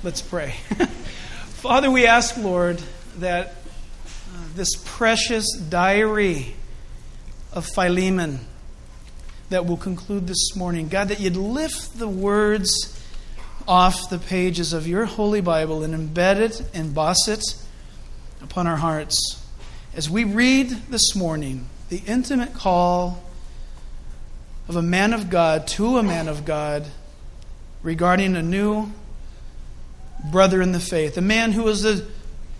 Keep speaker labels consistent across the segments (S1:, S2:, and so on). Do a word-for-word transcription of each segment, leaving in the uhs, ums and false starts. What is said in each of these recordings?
S1: Let's pray. Father, we ask, Lord, that uh, this precious diary of Philemon that will conclude this morning, God, that you'd lift the words off the pages of your Holy Bible and embed it, emboss it upon our hearts. As we read this morning, the intimate call of a man of God to a man of God regarding a new brother in the faith, a man who was a,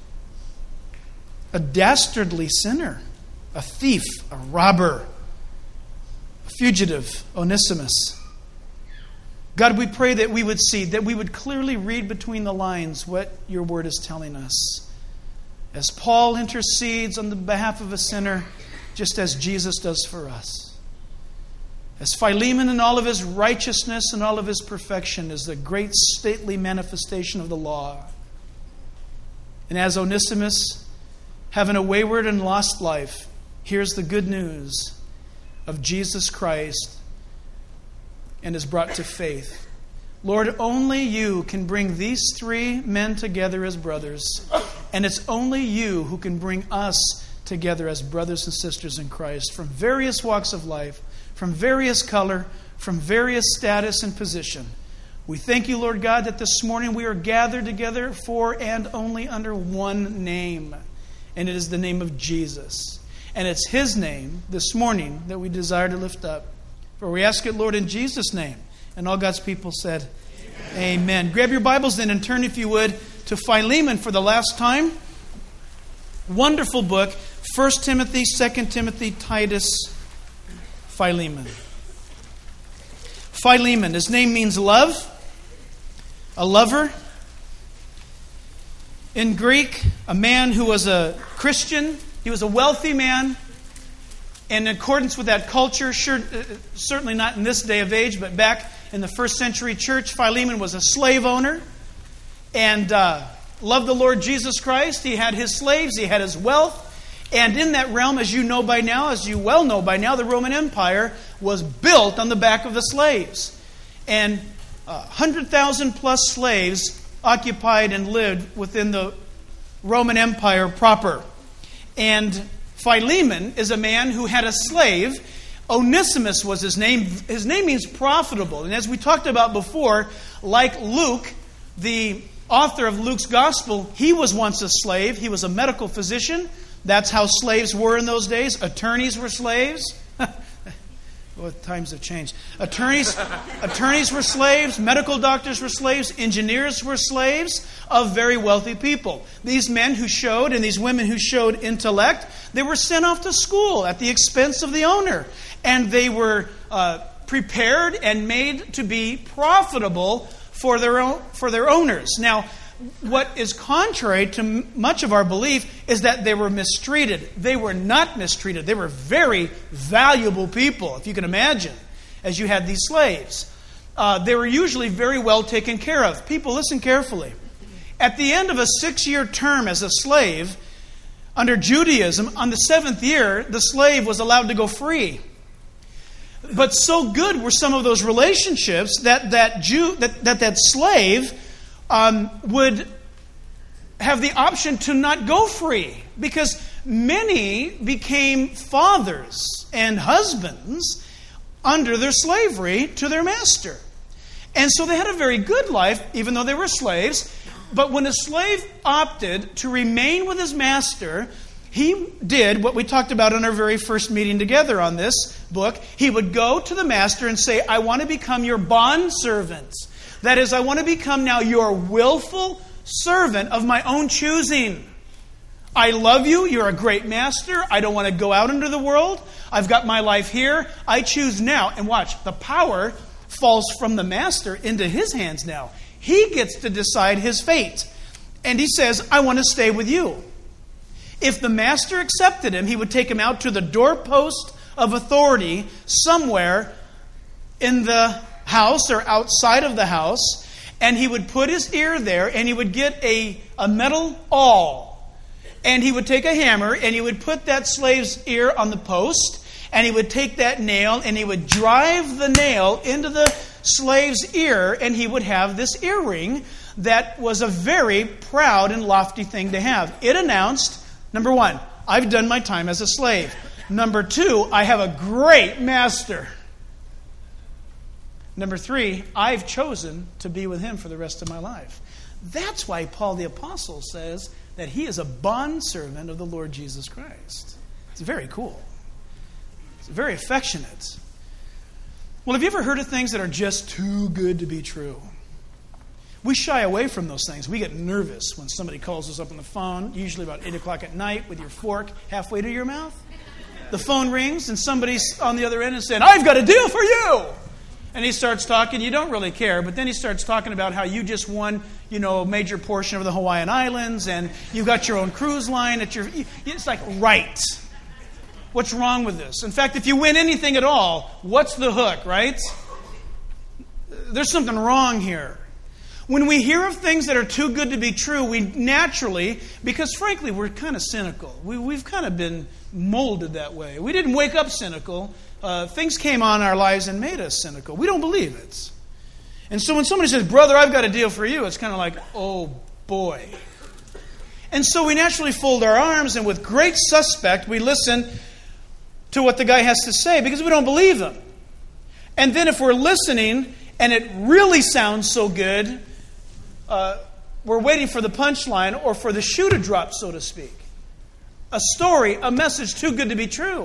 S1: a dastardly sinner, a thief, a robber, a fugitive, Onesimus. God, we pray that we would see, that we would clearly read between the lines what your word is telling us. As Paul intercedes on the behalf of a sinner, just as Jesus does for us. As Philemon in all of his righteousness and all of his perfection is the great stately manifestation of the law. And as Onesimus, having a wayward and lost life, hears the good news of Jesus Christ and is brought to faith. Lord, only you can bring these three men together as brothers. And it's only you who can bring us together as brothers and sisters in Christ from various walks of life, from various color, from various status and position. We thank you, Lord God, that this morning we are gathered together for and only under one name. And it is the name of Jesus. And it's His name this morning that we desire to lift up. For we ask it, Lord, in Jesus' name. And all God's people said, Amen. Amen. Grab your Bibles then and turn, if you would, to Philemon for the last time. Wonderful book. First Timothy, Second Timothy, Titus, Philemon. Philemon. His name means love. A lover. In Greek, a man who was a Christian. He was a wealthy man. And in accordance with that culture, sure, uh, certainly not in this day of age, but back in the first century church, Philemon was a slave owner and uh, loved the Lord Jesus Christ. He had his slaves, he had his wealth. And in that realm, as you know by now, as you well know by now, the Roman Empire was built on the back of the slaves. And uh, one hundred thousand plus slaves occupied and lived within the Roman Empire proper. And Philemon is a man who had a slave. Onesimus was his name. His name means profitable. And as we talked about before, like Luke, the author of Luke's gospel, he was once a slave. He was a medical physician. That's how slaves were in those days. Attorneys were slaves. Well, times have changed. Attorneys, attorneys were slaves. Medical doctors were slaves. Engineers were slaves of very wealthy people. These men who showed and these women who showed intellect, they were sent off to school at the expense of the owner. And they were uh, prepared and made to be profitable for their own, for their owners. Now, what is contrary to much of our belief is that they were mistreated. They were not mistreated. They were very valuable people, if you can imagine, as you had these slaves. Uh, they were usually very well taken care of. People, listen carefully. At the end of a six-year term as a slave, under Judaism, on the seventh year, the slave was allowed to go free. But so good were some of those relationships that that Jew, that that, that slave Um, would have the option to not go free, because many became fathers and husbands under their slavery to their master. And so they had a very good life, even though they were slaves. But when a slave opted to remain with his master, he did what we talked about in our very first meeting together on this book. He would go to the master and say, I want to become your bondservant. That is, I want to become now your willful servant of my own choosing. I love you. You're a great master. I don't want to go out into the world. I've got my life here. I choose now. And watch, the power falls from the master into his hands now. He gets to decide his fate. And he says, I want to stay with you. If the master accepted him, he would take him out to the doorpost of authority somewhere in the house or outside of the house, and he would put his ear there, and he would get a, a metal awl, and he would take a hammer, and he would put that slave's ear on the post, and he would take that nail, and he would drive the nail into the slave's ear, and he would have this earring that was a very proud and lofty thing to have. It announced, number one, I've done my time as a slave. Number two, I have a great master. Number three, I've chosen to be with him for the rest of my life. That's why Paul the Apostle says that he is a bondservant of the Lord Jesus Christ. It's very cool. It's very affectionate. Well, have you ever heard of things that are just too good to be true? We shy away from those things. We get nervous when somebody calls us up on the phone, usually about eight o'clock at night, with your fork halfway to your mouth. The phone rings and somebody's on the other end and saying, I've got a deal for you. And he starts talking. You don't really care, but then he starts talking about how you just won, you know, a major portion of the Hawaiian Islands and you've got your own cruise line at your... It's like, right. What's wrong with this? In fact, if you win anything at all, what's the hook, right? There's something wrong here. When we hear of things that are too good to be true, we naturally, because frankly, we're kind of cynical. We, we've kind of been molded that way. We didn't wake up cynical. Uh, things came on our lives and made us cynical. We don't believe it. And so when somebody says, brother, I've got a deal for you, it's kind of like, oh boy. And so we naturally fold our arms and with great suspect, we listen to what the guy has to say because we don't believe him. And then if we're listening and it really sounds so good, uh, we're waiting for the punchline or for the shoe to drop, so to speak. A story, a message too good to be true.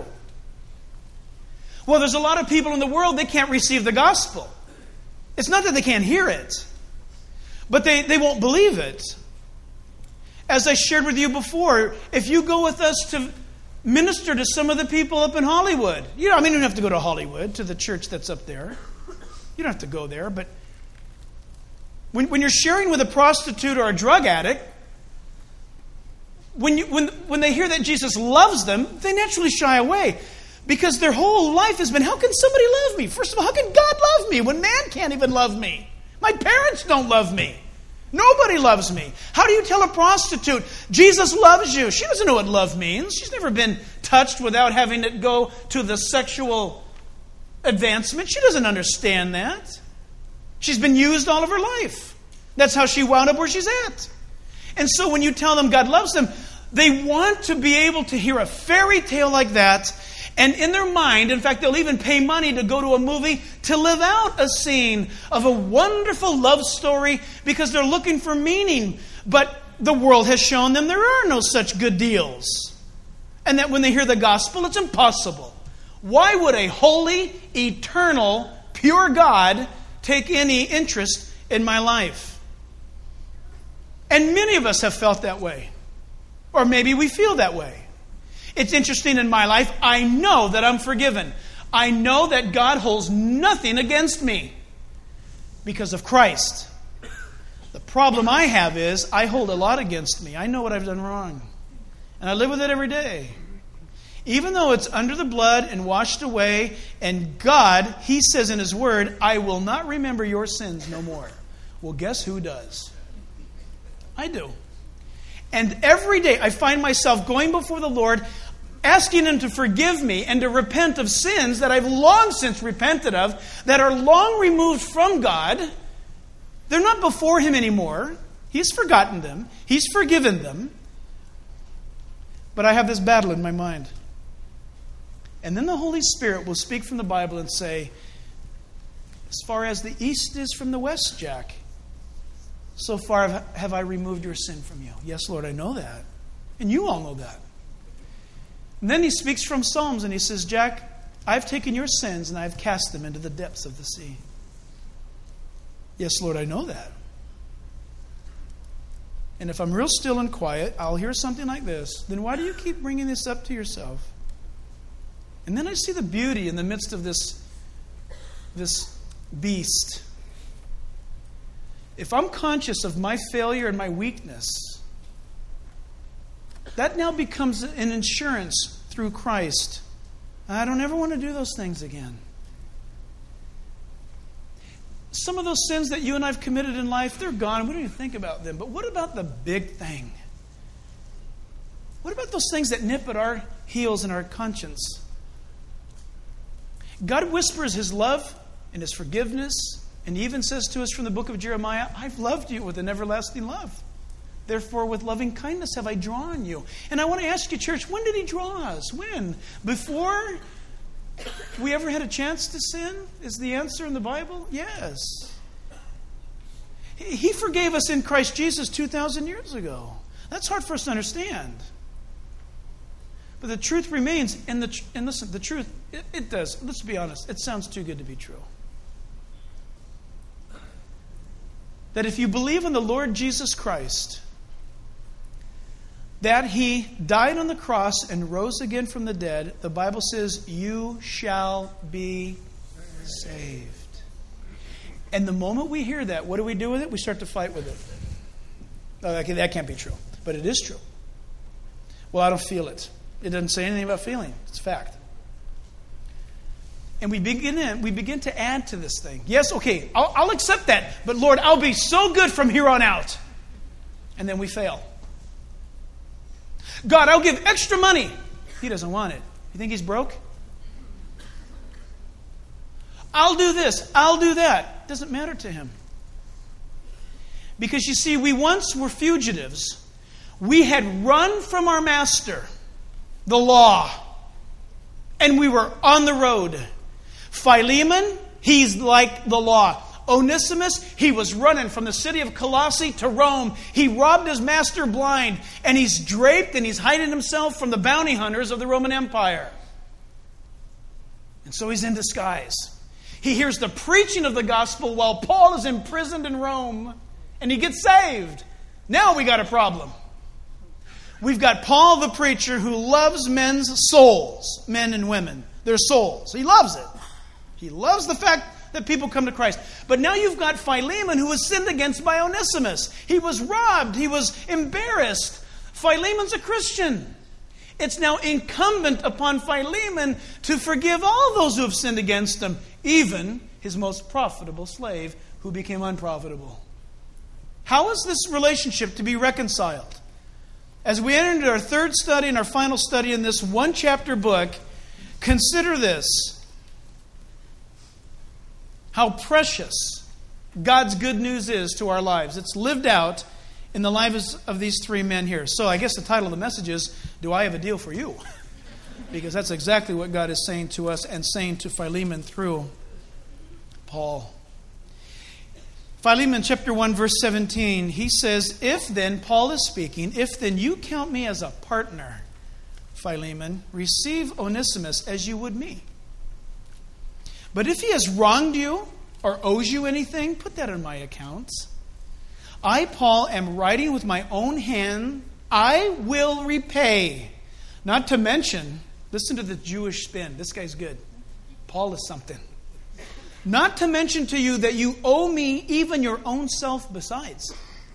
S1: Well, there's a lot of people in the world, they can't receive the gospel. It's not that they can't hear it, but they, they won't believe it. As I shared with you before, if you go with us to minister to some of the people up in Hollywood, you know, I mean, you don't have to go to Hollywood, to the church that's up there. You don't have to go there, but when, when you're sharing with a prostitute or a drug addict, when, you, when, when they hear that Jesus loves them, they naturally shy away. Because their whole life has been, how can somebody love me? First of all, how can God love me when man can't even love me? My parents don't love me. Nobody loves me. How do you tell a prostitute, Jesus loves you? She doesn't know what love means. She's never been touched without having it go to the sexual advancement. She doesn't understand that. She's been used all of her life. That's how she wound up where she's at. And so when you tell them God loves them, they want to be able to hear a fairy tale like that. And in their mind, in fact, they'll even pay money to go to a movie to live out a scene of a wonderful love story because they're looking for meaning. But the world has shown them there are no such good deals. And that when they hear the gospel, it's impossible. Why would a holy, eternal, pure God take any interest in my life? And many of us have felt that way. Or maybe we feel that way. It's interesting in my life, I know that I'm forgiven. I know that God holds nothing against me because of Christ. The problem I have is I hold a lot against me. I know what I've done wrong. And I live with it every day. Even though it's under the blood and washed away, and God, He says in His Word, I will not remember your sins no more. Well, guess who does? I do. And every day I find myself going before the Lord, asking Him to forgive me and to repent of sins that I've long since repented of, that are long removed from God. They're not before Him anymore. He's forgotten them. He's forgiven them. But I have this battle in my mind. And then the Holy Spirit will speak from the Bible and say, as far as the east is from the west, Jack, so far have I removed your sin from you. Yes, Lord, I know that. And you all know that. And then He speaks from Psalms and He says, Jack, I've taken your sins and I've cast them into the depths of the sea. Yes, Lord, I know that. And if I'm real still and quiet, I'll hear something like this. Then why do you keep bringing this up to yourself? And then I see the beauty in the midst of this, this beast. If I'm conscious of my failure and my weakness, that now becomes an insurance through Christ. I don't ever want to do those things again. Some of those sins that you and I have committed in life, they're gone. We don't even think about them. But what about the big thing? What about those things that nip at our heels and our conscience? God whispers His love and His forgiveness And he even says to us from the book of Jeremiah, I've loved you with an everlasting love. Therefore, with loving kindness have I drawn you. And I want to ask you, church, when did he draw us? When? Before we ever had a chance to sin? Is the answer in the Bible? Yes. He forgave us in Christ Jesus two thousand years ago. That's hard for us to understand. But the truth remains, and, the, and listen, the truth, it, it does. Let's be honest, it sounds too good to be true. That if you believe in the Lord Jesus Christ, that he died on the cross and rose again from the dead, the Bible says, you shall be saved. And the moment we hear that, what do we do with it? We start to fight with it. Oh, okay, that can't be true. But it is true. Well, I don't feel it. It doesn't say anything about feeling. It's fact. And we begin in, we begin to add to this thing. Yes, okay, I'll, I'll accept that. But Lord, I'll be so good from here on out. And then we fail. God, I'll give extra money. He doesn't want it. You think he's broke? I'll do this. I'll do that. It doesn't matter to him. Because you see, we once were fugitives. We had run from our master, the law. And we were on the road. Philemon, he's like the law. Onesimus, he was running from the city of Colossae to Rome. He robbed his master blind, and he's draped and he's hiding himself from the bounty hunters of the Roman Empire. And so he's in disguise. He hears the preaching of the gospel while Paul is imprisoned in Rome, and he gets saved. Now we got a problem. We've got Paul the preacher who loves men's souls, men and women, their souls. He loves it. He loves the fact that people come to Christ. But now you've got Philemon who was sinned against by Onesimus. He was robbed. He was embarrassed. Philemon's a Christian. It's now incumbent upon Philemon to forgive all those who have sinned against him, even his most profitable slave who became unprofitable. How is this relationship to be reconciled? As we enter into our third study and our final study in this one-chapter book, consider this. How precious God's good news is to our lives. It's lived out in the lives of these three men here. So I guess the title of the message is, Do I Have a Deal for You? Because that's exactly what God is saying to us and saying to Philemon through Paul. Philemon chapter one, verse seventeen, he says, If then, Paul is speaking, if then you count me as a partner, Philemon, receive Onesimus as you would me. But if he has wronged you or owes you anything, put that on my account. I, Paul, am writing with my own hand. I will repay. Not to mention, listen to the Jewish spin. This guy's good. Paul is something. Not to mention to you that you owe me even your own self besides.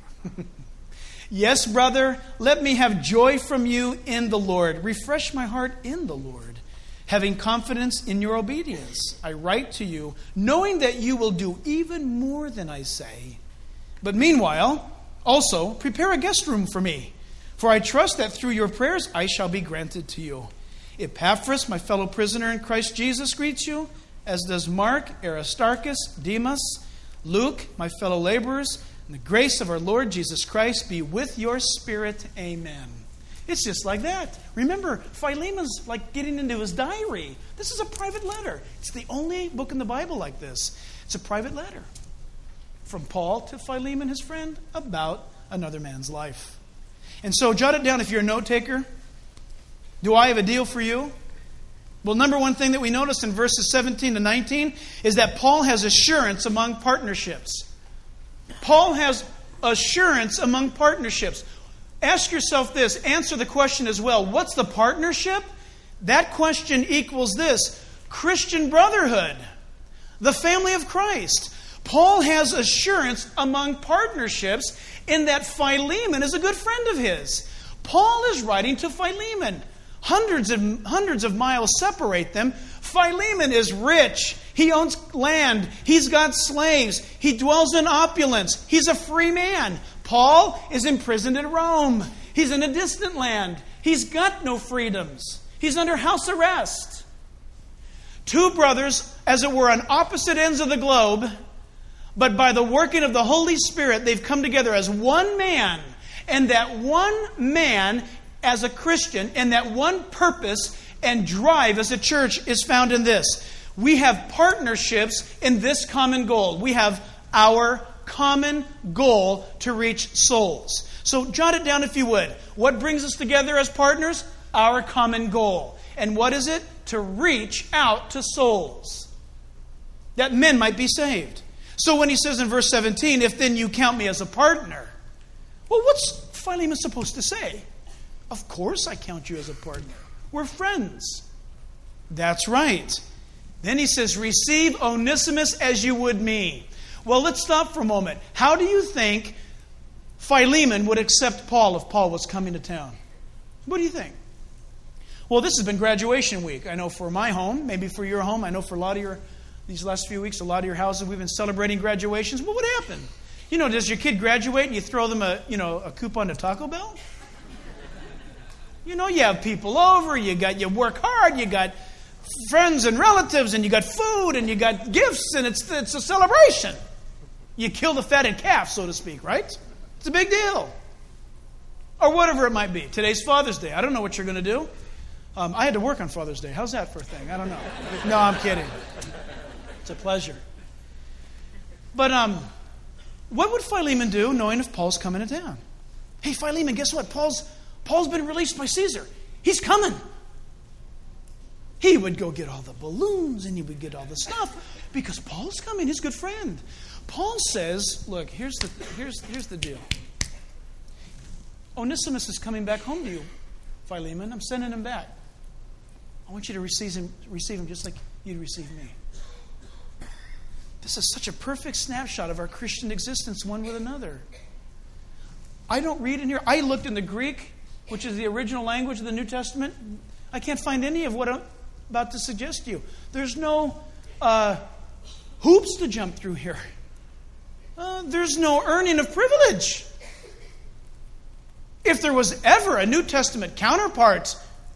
S1: Yes, brother, let me have joy from you in the Lord. Refresh my heart in the Lord. Having confidence in your obedience, I write to you, knowing that you will do even more than I say. But meanwhile, also, prepare a guest room for me, for I trust that through your prayers I shall be granted to you. Epaphras, my fellow prisoner in Christ Jesus, greets you, as does Mark, Aristarchus, Demas, Luke, my fellow laborers, and the grace of our Lord Jesus Christ be with your spirit. Amen. It's just like that. Remember, Philemon's like getting into his diary. This is a private letter. It's the only book in the Bible like this. It's a private letter from Paul to Philemon, his friend, about another man's life. And so jot it down if you're a note taker. Do I have a deal for you? Well, number one thing that we notice in verses seventeen to nineteen is that Paul has assurance among partnerships. Paul has assurance among partnerships. Ask yourself this. Answer the question as well. What's the partnership? That question equals this. Christian brotherhood. The family of Christ. Paul has assurance among partnerships in that Philemon is a good friend of his. Paul is writing to Philemon. Hundreds and hundreds of miles separate them. Philemon is rich. He owns land. He's got slaves. He dwells in opulence. He's a free man. Paul is imprisoned in Rome. He's in a distant land. He's got no freedoms. He's under house arrest. Two brothers, as it were, on opposite ends of the globe, But by the working of the Holy Spirit, they've come together as one man. And that one man, as a Christian, and that one purpose and drive as a church is found in this. We have partnerships in this common goal. We have our common goal to reach souls. So jot it down if you would. What brings us together as partners? Our common goal. And what is it? To reach out to souls, that men might be saved. So when he says in verse seventeen, if then you count me as a partner, well, what's Philemon supposed to say? Of course I count you as a partner. We're friends. That's right. Then he says, receive Onesimus as you would me. Well, let's stop for a moment. How do you think Philemon would accept Paul if Paul was coming to town? What do you think? Well, this has been graduation week. I know for my home, maybe for your home. I know for a lot of your, these last few weeks, a lot of your houses, we've been celebrating graduations. What would happen? You know, does your kid graduate and you throw them a, you know, a coupon to Taco Bell? You know, you have people over, you got, you work hard, you got friends and relatives, and you got food, and you got gifts, and it's it's a celebration. You kill the fatted calf, so to speak, right? It's a big deal. Or whatever it might be. Today's Father's Day. I don't know what you're going to do. Um, I had to work on Father's Day. How's that for a thing? I don't know. No, I'm kidding. It's a pleasure. But um, what would Philemon do knowing if Paul's coming to town? Hey, Philemon, guess what? Paul's Paul's been released by Caesar. He's coming. He would go get all the balloons and he would get all the stuff because Paul's coming, his good friend. Paul says, look, here's the here's here's the deal. Onesimus is coming back home to you, Philemon. I'm sending him back. I want you to receive him, receive him just like you'd receive me. This is such a perfect snapshot of our Christian existence one with another. I don't read in here. I looked in the Greek, which is the original language of the New Testament. I can't find any of what I'm about to suggest to you. There's no uh, hoops to jump through here. Uh, there's no earning of privilege. If there was ever a New Testament counterpart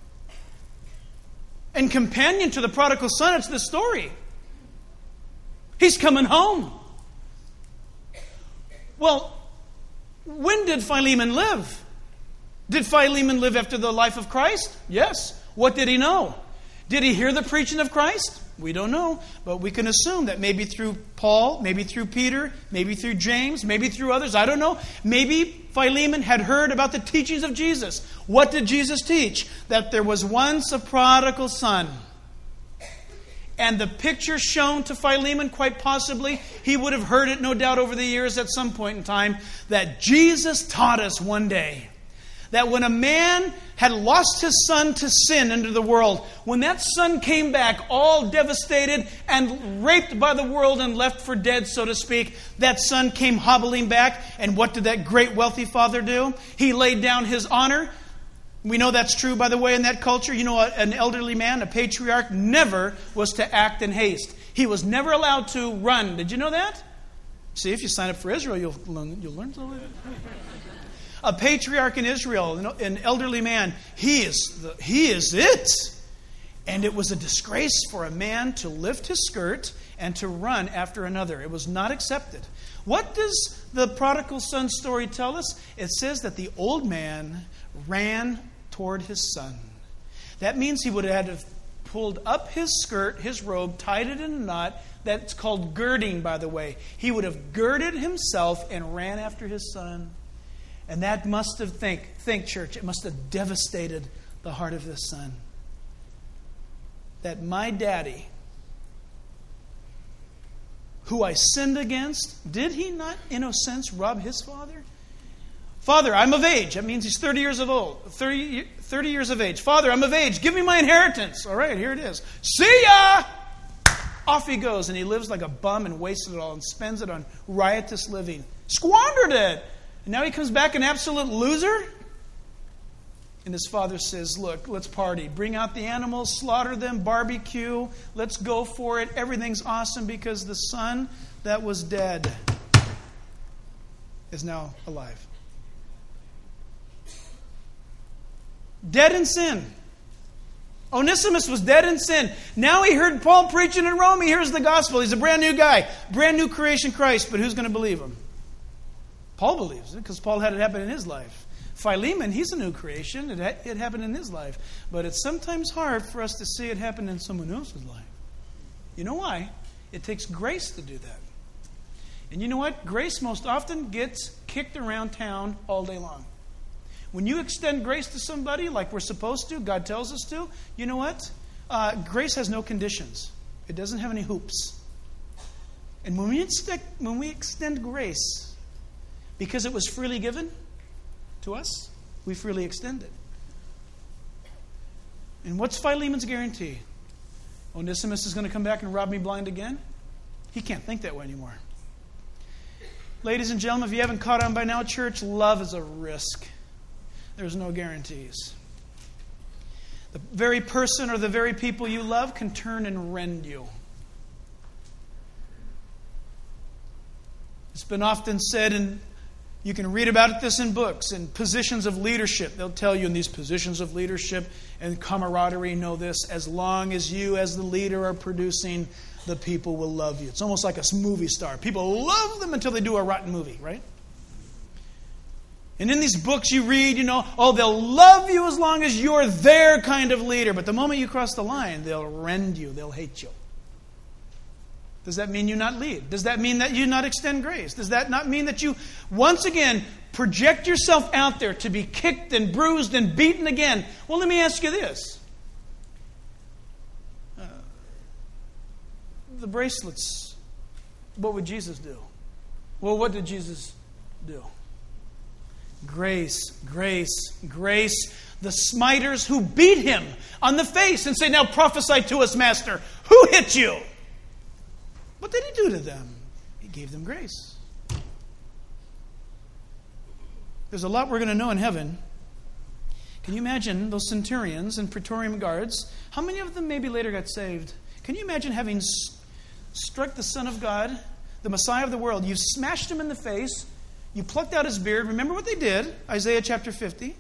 S1: and companion to the prodigal son, it's this story. He's coming home. Well, when did Philemon live? Did Philemon live after the life of Christ? Yes. What did he know? Did he hear the preaching of Christ? We don't know, but we can assume that maybe through Paul, maybe through Peter, maybe through James, maybe through others. I don't know. Maybe Philemon had heard about the teachings of Jesus. What did Jesus teach? That there was once a prodigal son. And the picture shown to Philemon, quite possibly, he would have heard it, no doubt, over the years at some point in time, that Jesus taught us one day that when a man had lost his son to sin into the world, when that son came back all devastated and raped by the world and left for dead, so to speak, that son came hobbling back. And what did that great wealthy father do? He laid down his honor. We know that's true, by the way, in that culture. You know, an elderly man, a patriarch, never was to act in haste. He was never allowed to run. Did you know that? See, if you sign up for Israel, you'll learn, you'll learn something. A patriarch in Israel, an elderly man, he is the, he is it. And it was a disgrace for a man to lift his skirt and to run after another. It was not accepted. What does the prodigal son story tell us? It says that the old man ran toward his son. That means he would have had to pulled up his skirt, his robe, tied it in a knot. That's called girding, by the way. He would have girded himself and ran after his son. And that must have, think, think church, it must have devastated the heart of this son. That my daddy, who I sinned against, did he not, in a sense, rob his father? Father, I'm of age. That means he's thirty years of old. thirty, thirty years of age. Father, I'm of age. Give me my inheritance. All right, here it is. See ya! Off he goes, and he lives like a bum and wastes it all and spends it on riotous living. Squandered it. And now he comes back an absolute loser? And his father says, look, let's party. Bring out the animals, slaughter them, barbecue. Let's go for it. Everything's awesome because the son that was dead is now alive. Dead in sin. Onesimus was dead in sin. Now he heard Paul preaching in Rome. He hears the gospel. He's a brand new guy. Brand new creation Christ. But who's going to believe him? Paul believes it because Paul had it happen in his life. Philemon, he's a new creation. It, ha- it happened in his life. But it's sometimes hard for us to see it happen in someone else's life. You know why? It takes grace to do that. And you know what? Grace most often gets kicked around town all day long. When you extend grace to somebody like we're supposed to, God tells us to, you know what? Uh, grace has no conditions. It doesn't have any hoops. And when we, extend, when we extend grace, because it was freely given to us, we freely extend it. And what's Philemon's guarantee? Onesimus is going to come back and rob me blind again? He can't think that way anymore. Ladies and gentlemen, if you haven't caught on by now, church, love is a risk. There's no guarantees. The very person or the very people you love can turn and rend you. It's been often said, and you can read about this in books, in positions of leadership. They'll tell you in these positions of leadership and camaraderie, know this, as long as you as the leader are producing, the people will love you. It's almost like a movie star. People love them until they do a rotten movie, right? And in these books you read, you know, oh, they'll love you as long as you're their kind of leader. But the moment you cross the line, they'll rend you. They'll hate you. Does that mean you not lead? Does that mean that you not extend grace? Does that not mean that you, once again, project yourself out there to be kicked and bruised and beaten again? Well, let me ask you this. Uh, the bracelets, what would Jesus do? Well, what did Jesus do? Grace, grace, grace. The smiters who beat him on the face and say, now prophesy to us, Master. Who hit you? What did he do to them? He gave them grace. There's a lot we're going to know in heaven. Can you imagine those centurions and Praetorian guards? How many of them maybe later got saved? Can you imagine having struck the Son of God, the Messiah of the world? You smashed him in the face. You plucked out his beard. Remember what they did? Isaiah chapter fifty.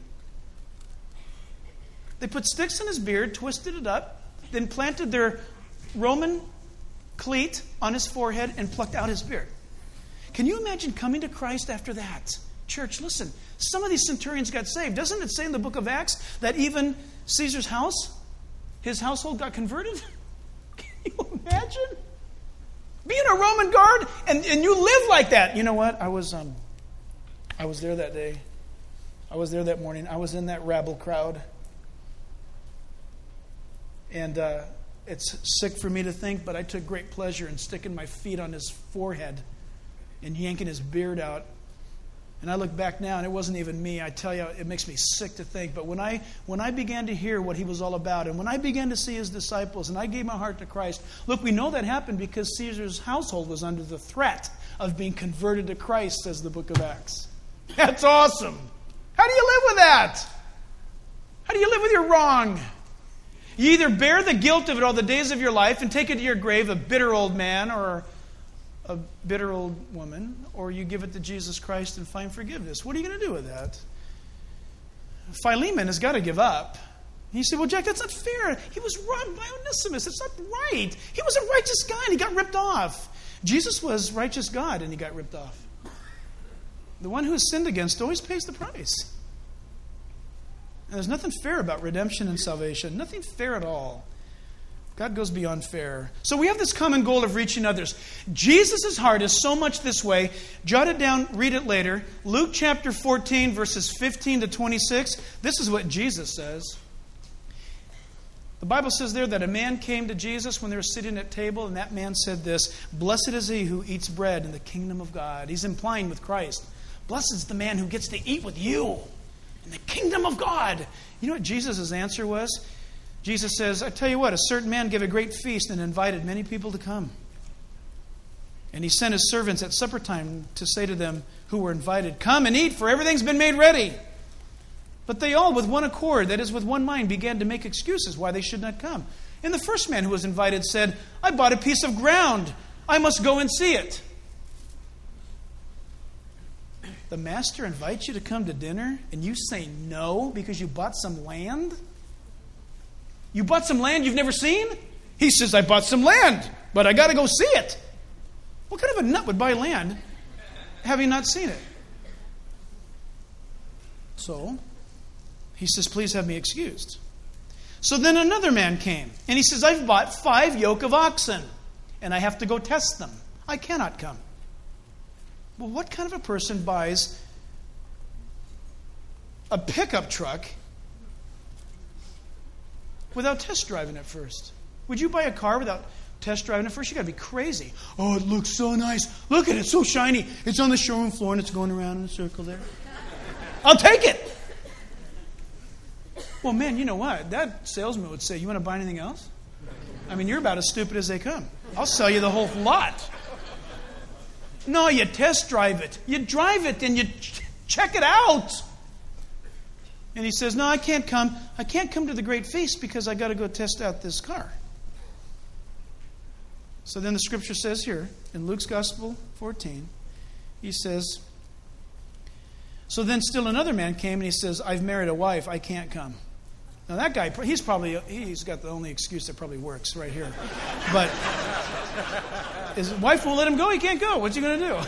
S1: They put sticks in his beard, twisted it up, then planted their Roman cleat on his forehead and plucked out his beard. Can you imagine coming to Christ after that? Church, listen. Some of these centurions got saved. Doesn't it say in the book of Acts that even Caesar's house, his household got converted? Can you imagine? Being a Roman guard and, and you live like that. You know what? I was... um. I was there that day. I was there that morning. I was in that rabble crowd. And uh, it's sick for me to think, but I took great pleasure in sticking my feet on his forehead and yanking his beard out. And I look back now, and it wasn't even me. I tell you, it makes me sick to think. But when I when I began to hear what he was all about, and when I began to see his disciples, and I gave my heart to Christ, look, we know that happened because Caesar's household was under the threat of being converted to Christ, says the book of Acts. That's awesome. How do you live with that? How do you live with your wrong? You either bear the guilt of it all the days of your life and take it to your grave, a bitter old man or a bitter old woman, or you give it to Jesus Christ and find forgiveness. What are you going to do with that? Philemon has got to give up. And you say, well, Jack, that's not fair. He was robbed by Onesimus. It's not right. He was a righteous guy and he got ripped off. Jesus was righteous God and he got ripped off. The one who is sinned against always pays the price. And there's nothing fair about redemption and salvation. Nothing fair at all. God goes beyond fair. So we have this common goal of reaching others. Jesus' heart is so much this way. Jot it down, read it later. Luke chapter fourteen, verses fifteen to twenty-six. This is what Jesus says. The Bible says there that a man came to Jesus when they were sitting at table, and that man said this, blessed is he who eats bread in the kingdom of God. He's implying with Christ. Blessed is the man who gets to eat with you in the kingdom of God. You know what Jesus' answer was? Jesus says, I tell you what, a certain man gave a great feast and invited many people to come. And he sent his servants at supper time to say to them who were invited, come and eat, for everything's been made ready. But they all, with one accord, that is, with one mind, began to make excuses why they should not come. And the first man who was invited said, I bought a piece of ground. I must go and see it. The master invites you to come to dinner, and you say no because you bought some land? You bought some land you've never seen? He says, I bought some land, but I got to go see it. What kind of a nut would buy land having not seen it? So, he says, please have me excused. So then another man came, and he says, I've bought five yoke of oxen, and I have to go test them. I cannot come. Well, what kind of a person buys a pickup truck without test driving it first? Would you buy a car without test driving it first? You got to be crazy. Oh, it looks so nice. Look at it, it's so shiny. It's on the showroom floor and it's going around in a circle there. I'll take it. Well, man, you know what? That salesman would say, you want to buy anything else? I mean, you're about as stupid as they come. I'll sell you the whole lot. No, you test drive it. You drive it and you ch- check it out. And he says, no, I can't come. I can't come to the great feast because I got to go test out this car. So then the scripture says here, in Luke's Gospel fourteen, he says, so then still another man came and he says, I've married a wife, I can't come. Now that guy, he's probably, he's got the only excuse that probably works right here. But his wife won't let him go, he can't go. What's he going to do?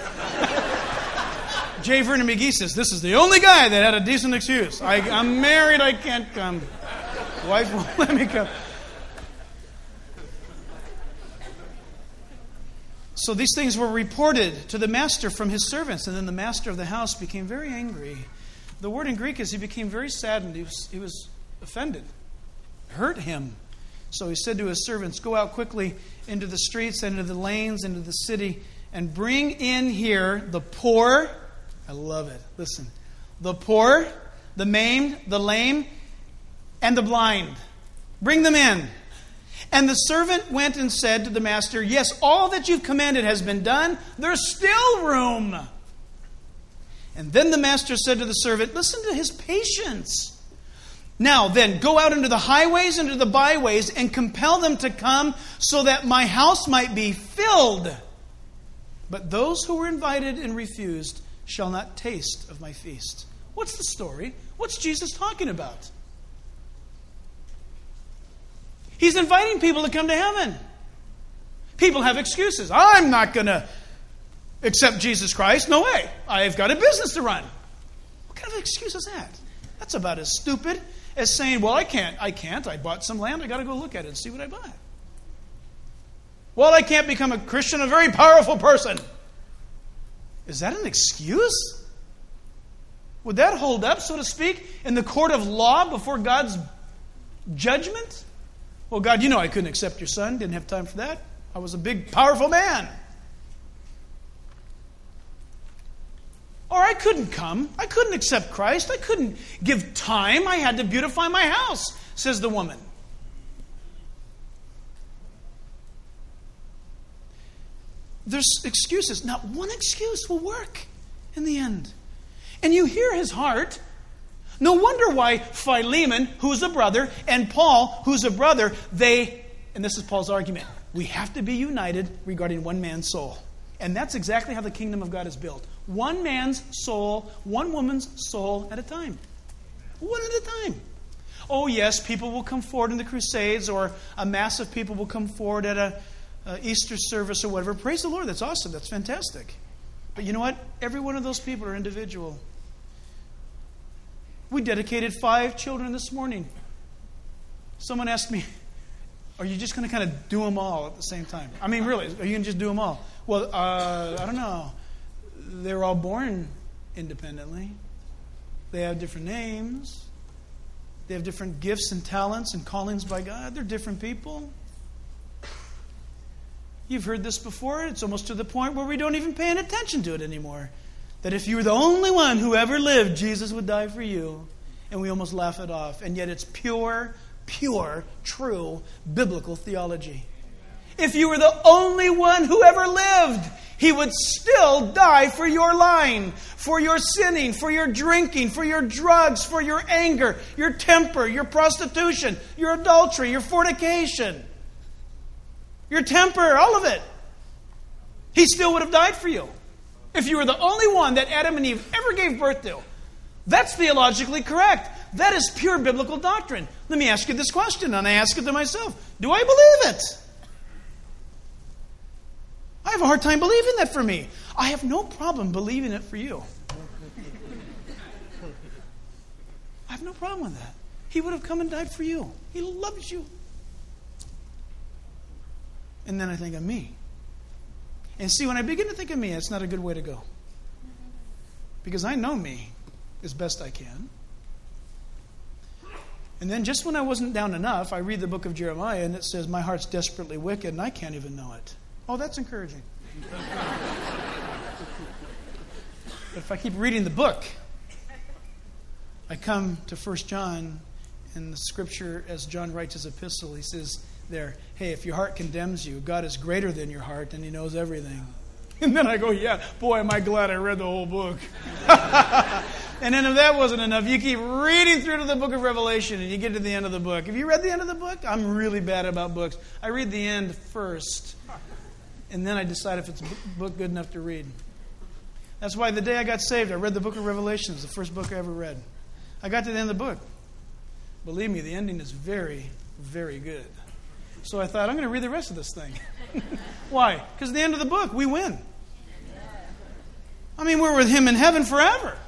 S1: J. Vernon McGee says, this is the only guy that had a decent excuse. I, I'm married, I can't come. Wife won't let me come. So these things were reported to the master from his servants, and then the master of the house became very angry. The word in Greek is he became very saddened. He was, he was offended. It hurt him. So he said to his servants, go out quickly into the streets and into the lanes, into the city, and bring in here the poor. I love it. Listen. The poor, the maimed, the lame, and the blind. Bring them in. And the servant went and said to the master, yes, all that you've commanded has been done. There's still room. And then the master said to the servant, listen to his patience. Now then, go out into the highways and into the byways and compel them to come so that my house might be filled. But those who were invited and refused shall not taste of my feast. What's the story? What's Jesus talking about? He's inviting people to come to heaven. People have excuses. I'm not going to accept Jesus Christ. No way. I've got a business to run. What kind of excuse is that? That's about as stupid as saying, well, I can't. I can't. I bought some land. I got to go look at it and see what I bought. Well, I can't become a Christian, a very powerful person. Is that an excuse? Would that hold up, so to speak, in the court of law before God's judgment? Well, God, you know I couldn't accept your son. Didn't have time for that. I was a big, powerful man. Or I couldn't come. I couldn't accept Christ. I couldn't give time. I had to beautify my house, says the woman. There's excuses. Not one excuse will work in the end. And you hear his heart. No wonder why Philemon, who's a brother, and Paul, who's a brother, they, and this is Paul's argument, we have to be united regarding one man's soul. And that's exactly how the kingdom of God is built. One man's soul, one woman's soul at a time. One at a time. Oh yes, people will come forward in the crusades, or a mass of people will come forward at a, a Easter service or whatever. Praise the Lord, that's awesome, that's fantastic. But you know what? Every one of those people are individual. We dedicated five children this morning. Someone asked me, are you just going to kind of do them all at the same time? I mean, really, are you going to just do them all? Well, uh, I don't know. They were all born independently. They have different names. They have different gifts and talents and callings by God. They're different people. You've heard this before. It's almost to the point where we don't even pay any attention to it anymore. That if you were the only one who ever lived, Jesus would die for you. And we almost laugh it off. And yet it's pure, pure, true biblical theology. If you were the only one who ever lived, He would still die for your lying, for your sinning, for your drinking, for your drugs, for your anger, your temper, your prostitution, your adultery, your fornication, your temper, all of it. He still would have died for you. If you were the only one that Adam and Eve ever gave birth to. That's theologically correct. That is pure biblical doctrine. Let me ask you this question, and I ask it to myself. Do I believe it? I have a hard time believing that for me. I have no problem believing it for you. I have no problem with that. He would have come and died for you. He loves you. And then I think of me. And see, when I begin to think of me, it's not a good way to go. Because I know me as best I can. And then just when I wasn't down enough, I read the book of Jeremiah, and it says, my heart's desperately wicked, and I can't even know it. Oh, that's encouraging. But if I keep reading the book, I come to First John, and the scripture, as John writes his epistle, he says there, hey, if your heart condemns you, God is greater than your heart, and he knows everything. And then I go, yeah, boy, am I glad I read the whole book. And then if that wasn't enough, you keep reading through to the book of Revelation, and you get to the end of the book. Have you read the end of the book? I'm really bad about books. I read the end first, and then I decide if it's a book good enough to read. That's why the day I got saved, I read the book of Revelation. It's the first book I ever read. I got to the end of the book. Believe me, the ending is very, very good. So I thought, I'm going to read the rest of this thing. Why? Because at the end of the book, we win. I mean, we're with him in heaven forever.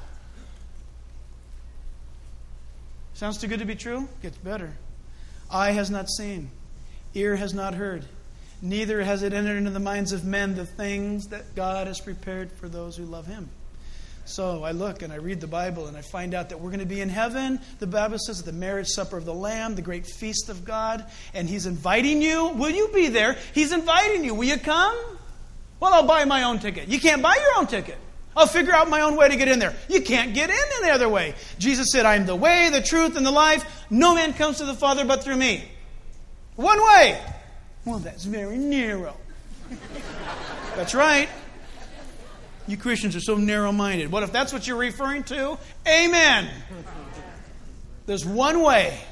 S1: Sounds too good to be true? Gets better. Eye has not seen, ear has not heard, neither has it entered into the minds of men the things that God has prepared for those who love him. So I look and I read the Bible and I find out that we're going to be in heaven. The Bible says at the marriage supper of the Lamb, the great feast of God, and he's inviting you. Will you be there? He's inviting you. Will you come? Well, I'll buy my own ticket. You can't buy your own ticket. I'll figure out my own way to get in there. You can't get in any other way. Jesus said, I am the way, the truth, and the life. No man comes to the Father but through me. One way. Well, that's very narrow. That's right. You Christians are so narrow-minded. What if that's what you're referring to? Amen. There's one way.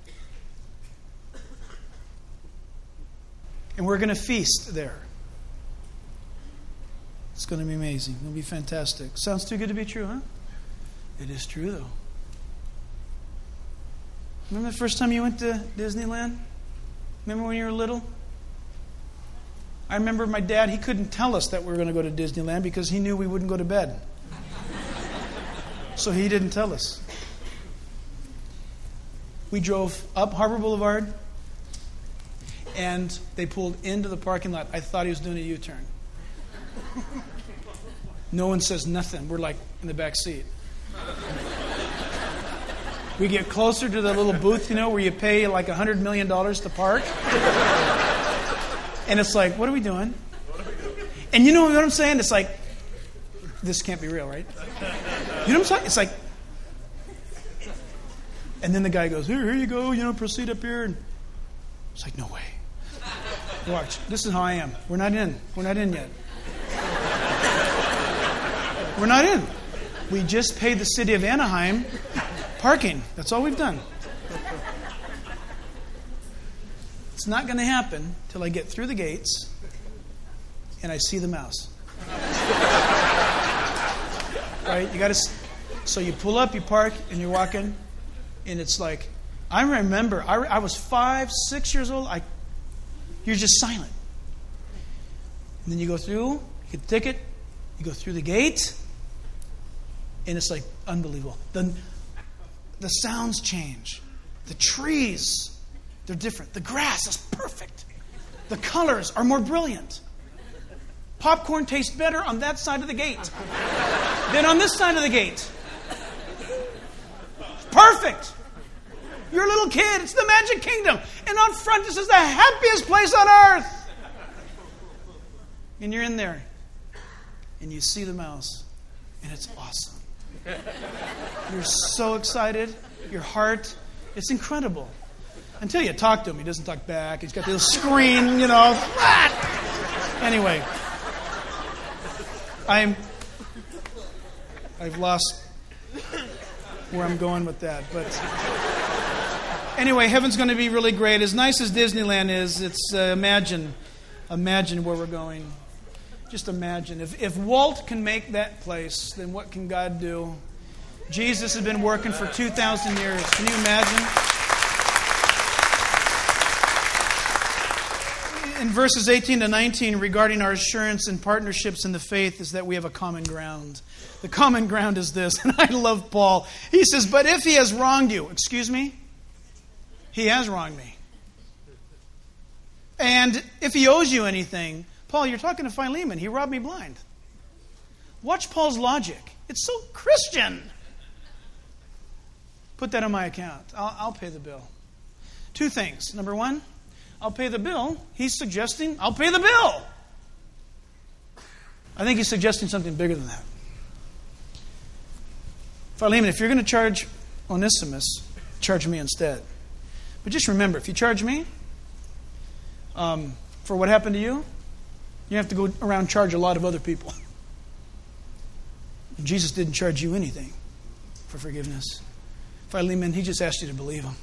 S1: And we're going to feast there. It's going to be amazing. It'll be fantastic. Sounds too good to be true, huh? It is true, though. Remember the first time you went to Disneyland? Remember when you were little? I remember my dad, he couldn't tell us that we were going to go to Disneyland because he knew we wouldn't go to bed. So he didn't tell us. We drove up Harbor Boulevard, and they pulled into the parking lot. I thought he was doing a U-turn. No one says nothing. We're like in the back seat. We get closer to the little booth, you know, where you pay like one hundred million dollars to park. And it's like, what are we doing? And you know what I'm saying? It's like, this can't be real, right? You know what I'm saying? It's like, and then the guy goes, here, here you go, you know, proceed up here. And it's like, no way. Watch, this is how I am. We're not in. We're not in yet. We're not in. We just paid the city of Anaheim parking. That's all we've done. It's not going to happen till I get through the gates and I see the mouse. Right? You got to. So you pull up, you park, and you're walking, and it's like, I remember. I, I was five, six years old. I, you're just silent. And then you go through, you get the ticket, you go through the gate, and it's like unbelievable. The the sounds change, the trees. They're different. The grass is perfect. The colors are more brilliant. Popcorn tastes better on that side of the gate than on this side of the gate. It's perfect. You're a little kid. It's the Magic Kingdom. And on front, this is the happiest place on earth. And you're in there. And you see the mouse. And it's awesome. You're so excited. Your heart. It's incredible. Until you talk to him, he doesn't talk back. He's got this screen, you know. Anyway, I'm, I've lost where I'm going with that. But anyway, heaven's going to be really great. As nice as Disneyland is, it's uh, imagine, imagine where we're going. Just imagine. If if Walt can make that place, then what can God do? Jesus has been working for two thousand years. Can you imagine? In verses eighteen to nineteen, regarding our assurance and partnerships in the faith, is that we have a common ground. The common ground is this, and I love Paul. He says, but if he has wronged you, excuse me? He has wronged me. And if he owes you anything, Paul, you're talking to Philemon. He robbed me blind. Watch Paul's logic. It's so Christian. Put that on my account. I'll, I'll pay the bill. Two things. Number one, I'll pay the bill. He's suggesting I'll pay the bill. I think he's suggesting something bigger than that. Philemon, if you're going to charge Onesimus, charge me instead. But just remember, if you charge me um, for what happened to you, you have to go around and charge a lot of other people. Jesus didn't charge you anything for forgiveness. Philemon, he just asked you to believe him.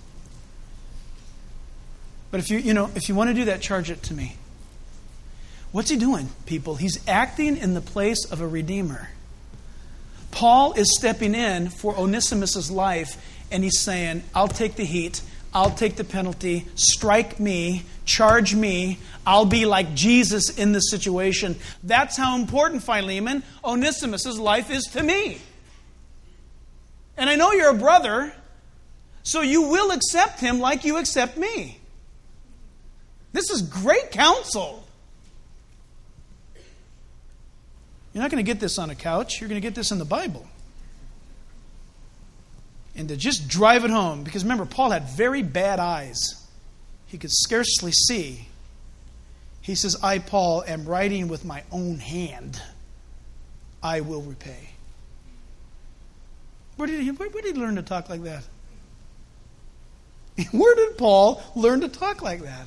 S1: But if you, you know, if you want to do that, charge it to me. What's he doing, people? He's acting in the place of a redeemer. Paul is stepping in for Onesimus' life, and he's saying, I'll take the heat, I'll take the penalty, strike me, charge me, I'll be like Jesus in this situation. That's how important, Philemon, Onesimus' life is to me. And I know you're a brother, so you will accept him like you accept me. This is great counsel. You're not going to get this on a couch. You're going to get this in the Bible. And to just drive it home, because remember, Paul had very bad eyes. He could scarcely see. He says, I, Paul, am writing with my own hand. I will repay. Where did he, where, where did he learn to talk like that? Where did Paul learn to talk like that?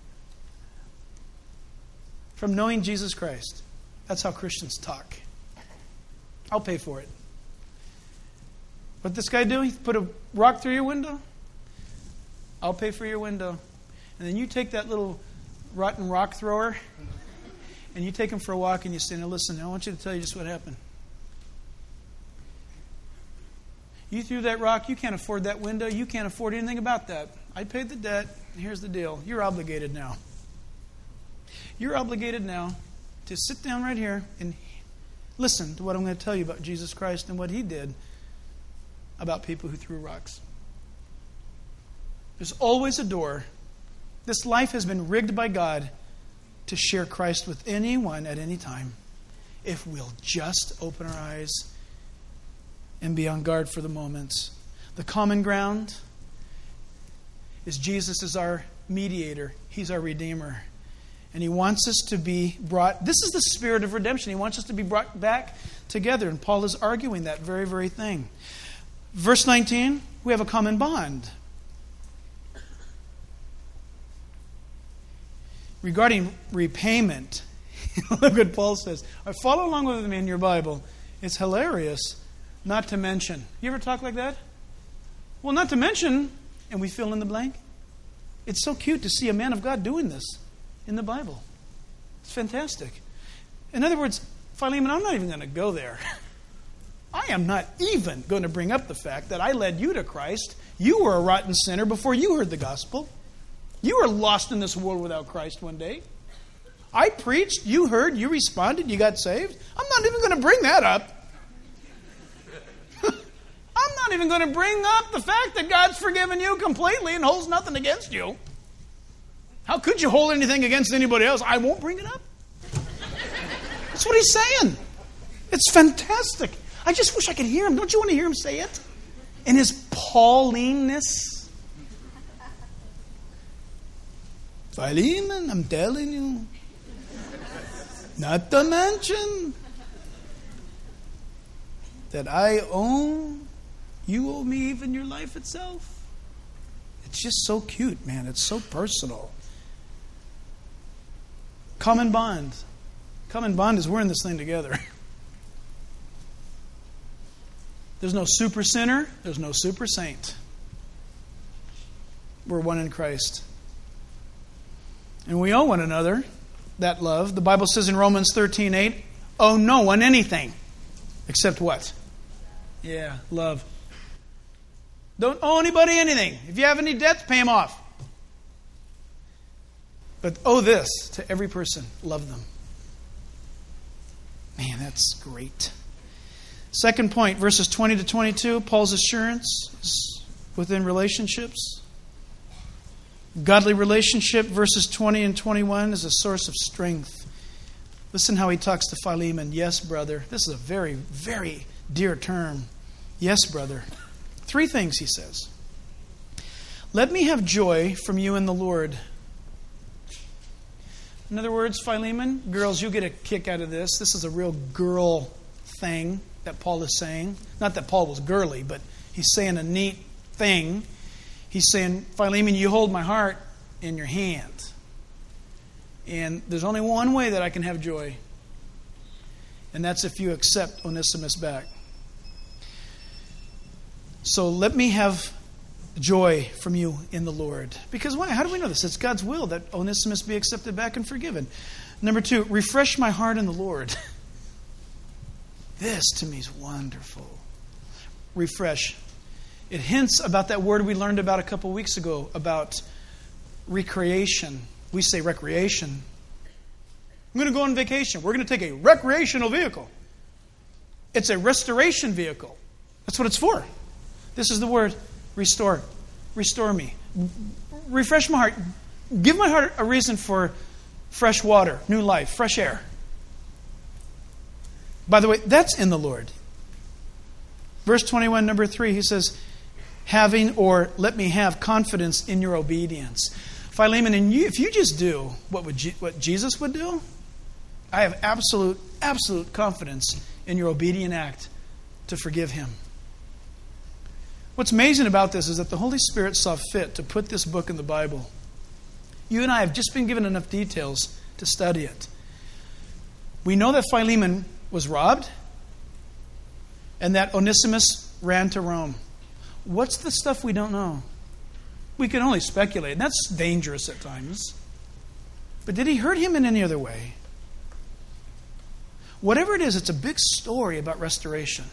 S1: From knowing Jesus Christ. That's how Christians talk. I'll pay for it. What this guy do? He put a rock through your window? I'll pay for your window. And then you take that little rotten rock thrower and you take him for a walk and you say, now listen, I want you to tell you just what happened. You threw that rock, you can't afford that window, you can't afford anything about that. I paid the debt, and here's the deal. You're obligated now. You're obligated now to sit down right here and listen to what I'm going to tell you about Jesus Christ and what he did about people who threw rocks. There's always a door. This life has been rigged by God to share Christ with anyone at any time if we'll just open our eyes and be on guard for the moments. The common ground is Jesus is our mediator. He's our redeemer. And he wants us to be brought, this is the spirit of redemption. He wants us to be brought back together. And Paul is arguing that very, very thing. Verse nineteen, we have a common bond. Regarding repayment, look what Paul says. Follow along with me in your Bible. It's hilarious. Not to mention. You ever talk like that? Well, not to mention, and we fill in the blank. It's so cute to see a man of God doing this in the Bible. It's fantastic. In other words, Philemon, I'm not even going to go there. I am not even going to bring up the fact that I led you to Christ. You were a rotten sinner before you heard the gospel. You were lost in this world without Christ one day. I preached, you heard, you responded, you got saved. I'm not even going to bring that up. I'm not even going to bring up the fact that God's forgiven you completely and holds nothing against you. How could you hold anything against anybody else? I won't bring it up. That's what he's saying. It's fantastic. I just wish I could hear him. Don't you want to hear him say it? In his Paulineness. Philemon, I'm telling you. Not to mention that I own, you owe me even your life itself. It's just so cute, man. It's so personal. Common bond. Common bond is we're in this thing together. There's no super sinner. There's no super saint. We're one in Christ. And we owe one another that love. The Bible says in Romans thirteen eight, owe no one anything. Except what? Yeah, love. Don't owe anybody anything. If you have any debts, pay them off. But owe this to every person. Love them. Man, that's great. Second point, verses twenty to twenty-two, Paul's assurance is within relationships. Godly relationship, verses twenty and twenty-one, is a source of strength. Listen how he talks to Philemon. Yes, brother. This is a very, very dear term. Yes, brother. Three things he says. Let me have joy from you in the Lord. In other words, Philemon, girls, you get a kick out of this. This is a real girl thing that Paul is saying. Not that Paul was girly, but he's saying a neat thing. He's saying, Philemon, you hold my heart in your hand. And there's only one way that I can have joy. And that's if you accept Onesimus back. So let me have joy from you in the Lord. Because why? How do we know this? It's God's will that Onesimus be accepted back and forgiven. Number two, refresh my heart in the Lord. This to me is wonderful. Refresh. It hints about that word we learned about a couple weeks ago, about recreation. We say recreation. I'm going to go on vacation. We're going to take a recreational vehicle. It's a restoration vehicle. That's what it's for. This is the word, restore. Restore me. Refresh my heart. Give my heart a reason for fresh water, new life, fresh air. By the way, that's in the Lord. Verse twenty-one, number three, he says, having or let me have confidence in your obedience. Philemon, and you, if you just do what would Je- what Jesus would do, I have absolute, absolute confidence in your obedient act to forgive him. What's amazing about this is that the Holy Spirit saw fit to put this book in the Bible. You and I have just been given enough details to study it. We know that Philemon was robbed and that Onesimus ran to Rome. What's the stuff we don't know? We can only speculate, and that's dangerous at times. But did he hurt him in any other way? Whatever it is, it's a big story about restoration.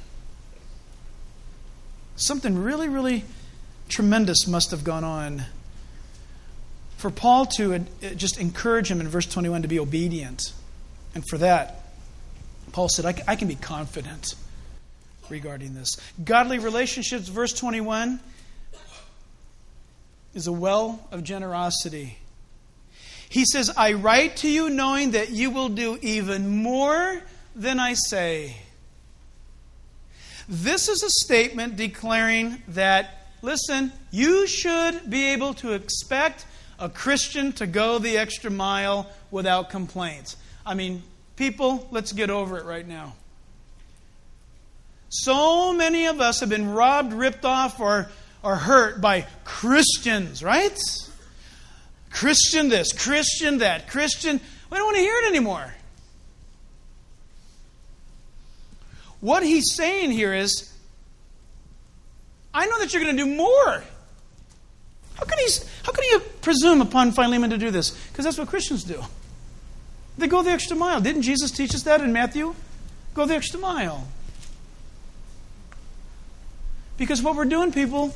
S1: Something really, really tremendous must have gone on for Paul to just encourage him in verse twenty-one to be obedient. And for that, Paul said, I can be confident regarding this. Godly relationships, verse twenty-one, is a well of generosity. He says, I write to you knowing that you will do even more than I say. This is a statement declaring that, listen, you should be able to expect a Christian to go the extra mile without complaint. I mean, people, let's get over it right now. So many of us have been robbed, ripped off, or, or hurt by Christians, right? Christian this, Christian that, Christian. We don't want to hear it anymore. What he's saying here is, I know that you're going to do more. How can, he, how can you presume upon Philemon to do this? Because that's what Christians do. They go the extra mile. Didn't Jesus teach us that in Matthew? Go the extra mile. Because what we're doing, people,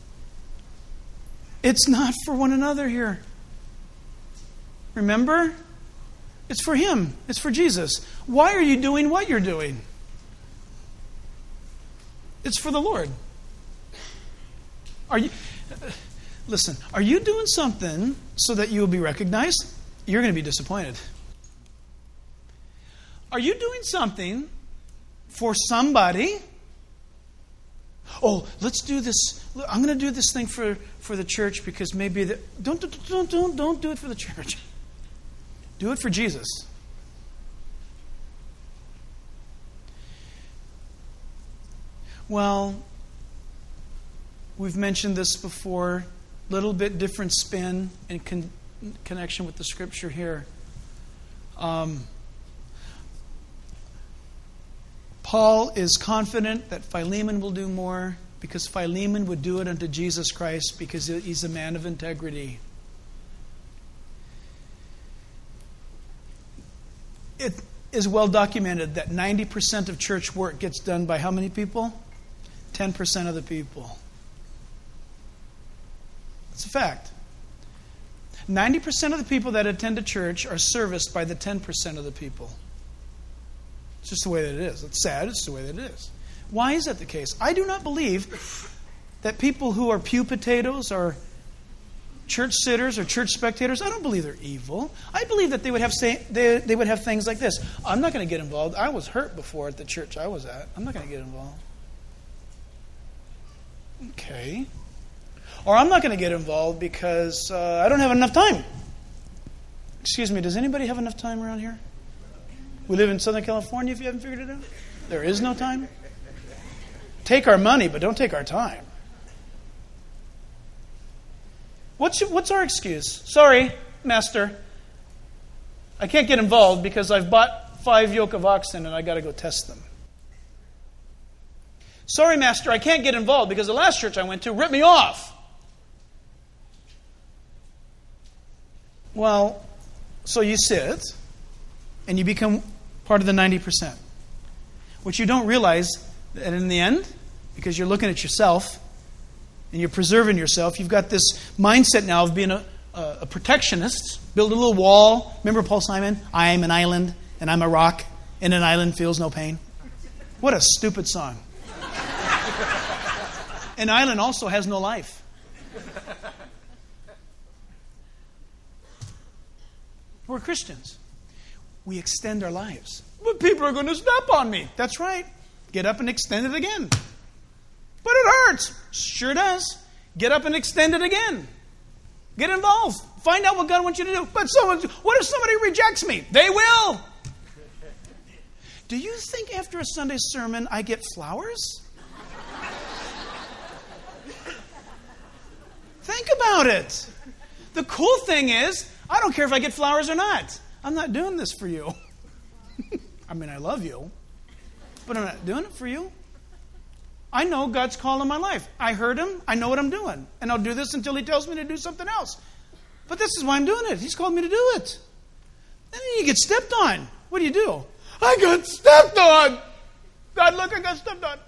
S1: it's not for one another here. Remember? It's for Him. It's for Jesus. Why are you doing what you're doing? It's for the Lord. Are you... Listen, are you doing something so that you will be recognized? You're going to be disappointed. Are you doing something for somebody? Oh, let's do this. I'm going to do this thing for, for the church because maybe... The, don't, don't, don't, don't do it for the church. Do it for Jesus. Well, we've mentioned this before. Little bit different spin in con- connection with the scripture here. Um, Paul is confident that Philemon will do more because Philemon would do it unto Jesus Christ because he's a man of integrity. It is well documented that ninety percent of church work gets done by how many people? ten percent of the people. It's a fact. ninety percent of the people that attend a church are serviced by the ten percent of the people. It's just the way that it is. It's sad. It's the way that it is. Why is that the case? I do not believe that people who are pew potatoes or church sitters or church spectators, I don't believe they're evil. I believe that they would have say, they, they would have things like this. I'm not going to get involved. I was hurt before at the church I was at. I'm not going to get involved. Okay. Or I'm not going to get involved because uh, I don't have enough time. Excuse me, does anybody have enough time around here? We live in Southern California, if you haven't figured it out. There is no time. Take our money, but don't take our time. What's, what's our excuse? Sorry, master. I can't get involved because I've bought five yoke of oxen and I got to go test them. Sorry, master, I can't get involved because the last church I went to ripped me off. Well, so you sit and you become part of the ninety percent. What you don't realize that in the end, because you're looking at yourself and you're preserving yourself, you've got this mindset now of being a, a, a protectionist. Build a little wall. Remember Paul Simon? I am an island and I'm a rock and an island feels no pain. What a stupid song. An island also has no life. We're Christians. We extend our lives. But people are going to step on me. That's right. Get up and extend it again. But it hurts. Sure does. Get up and extend it again. Get involved. Find out what God wants you to do. But someone, what if somebody rejects me? They will. Do you think after a Sunday sermon I get flowers? Think about it. The cool thing is, I don't care if I get flowers or not. I'm not doing this for you. I mean, I love you, but I'm not doing it for you. I know God's call in my life. I heard Him. I know what I'm doing. And I'll do this until He tells me to do something else. But this is why I'm doing it. He's called me to do it. Then you get stepped on. What do you do? I got stepped on. God, look, I got stepped on.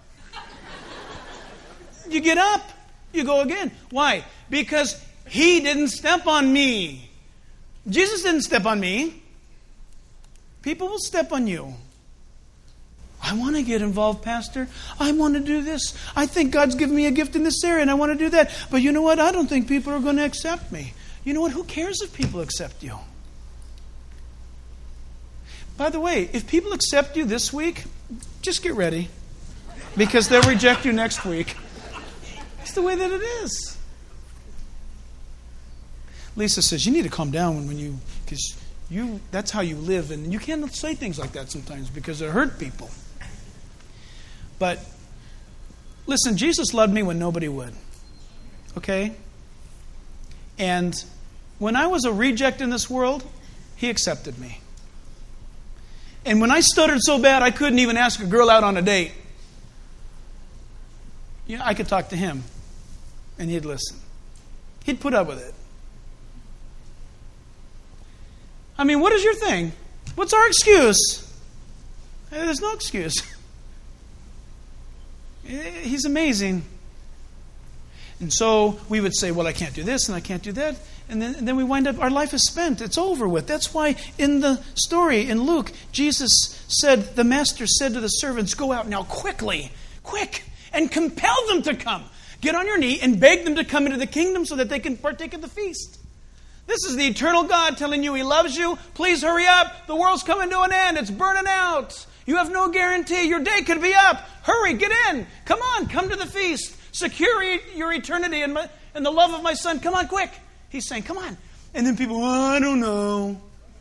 S1: You get up. You go again. Why? Because He didn't step on me. Jesus didn't step on me. People will step on you. I want to get involved, Pastor. I want to do this. I think God's given me a gift in this area and I want to do that. But you know what? I don't think people are going to accept me. You know what? Who cares if people accept you? By the way, if people accept you this week, just get ready. Because they'll reject you next week. It's the way that it is. Lisa says, you need to calm down when, when you, because you, that's how you live. And you can't say things like that sometimes because it hurt people. But listen, Jesus loved me when nobody would. Okay? And when I was a reject in this world, He accepted me. And when I stuttered so bad I couldn't even ask a girl out on a date, you know, I could talk to Him and He'd listen. He'd put up with it. I mean, what is your thing? What's our excuse? There's no excuse. He's amazing. And so we would say, well, I can't do this and I can't do that. And then, and then we wind up, our life is spent. It's over with. That's why in the story in Luke, Jesus said, the master said to the servants, go out now quickly, quick, and compel them to come. Get on your knee and beg them to come into the kingdom so that they can partake of the feast. This is the eternal God telling you He loves you. Please hurry up. The world's coming to an end. It's burning out. You have no guarantee. Your day could be up. Hurry, get in. Come on, come to the feast. Secure your eternity in, my, in the love of my Son. Come on, quick. He's saying, come on. And then people, oh, I don't know.